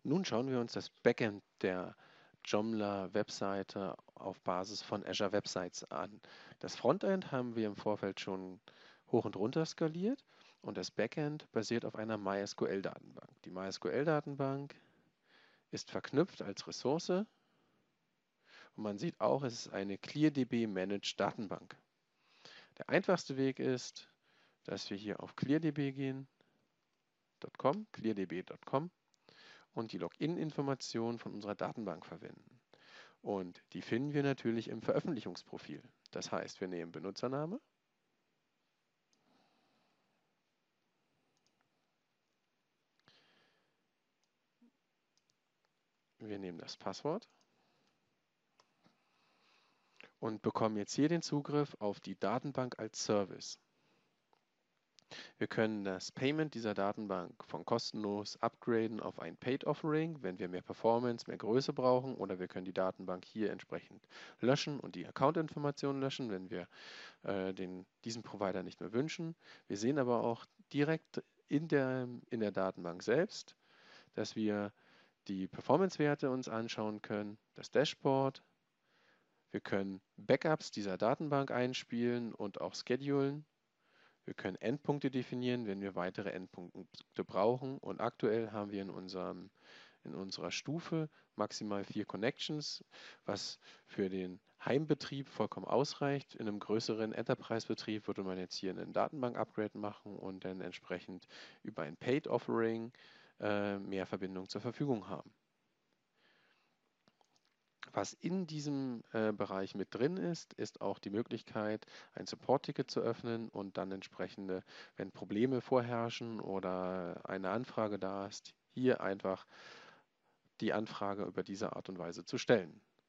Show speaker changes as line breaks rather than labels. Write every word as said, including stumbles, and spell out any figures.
Nun schauen wir uns das Backend der Joomla-Webseite auf Basis von Azure Websites an. Das Frontend haben wir im Vorfeld schon hoch und runter skaliert und das Backend basiert auf einer MySQL-Datenbank. Die MySQL-Datenbank ist verknüpft als Ressource und man sieht auch, es ist eine ClearDB Managed Datenbank. Der einfachste Weg ist, dass wir hier auf cleardb gehen, .com, cleardb Punkt com und die Login-Informationen von unserer Datenbank verwenden. Und die finden wir natürlich im Veröffentlichungsprofil. Das heißt, wir nehmen Benutzername, wir nehmen das Passwort und bekommen jetzt hier den Zugriff auf die Datenbank als Service. Wir können das Payment dieser Datenbank von kostenlos upgraden auf ein Paid Offering, wenn wir mehr Performance, mehr Größe brauchen, oder wir können die Datenbank hier entsprechend löschen und die Account-Informationen löschen, wenn wir äh, den, diesen Provider nicht mehr wünschen. Wir sehen aber auch direkt in der, in der Datenbank selbst, dass wir die Performance-Werte uns anschauen können, das Dashboard. Wir können Backups dieser Datenbank einspielen und auch schedulen. Wir können Endpunkte definieren, wenn wir weitere Endpunkte brauchen. Und aktuell haben wir in, unserem, in unserer Stufe maximal vier Connections, was für den Heimbetrieb vollkommen ausreicht. In einem größeren Enterprise-Betrieb würde man jetzt hier einen Datenbank-Upgrade machen und dann entsprechend über ein Paid-Offering äh, mehr Verbindung zur Verfügung haben. Was in diesem äh, Bereich mit drin ist, ist auch die Möglichkeit, ein Support-Ticket zu öffnen und dann entsprechende, wenn Probleme vorherrschen oder eine Anfrage da ist, hier einfach die Anfrage über diese Art und Weise zu stellen.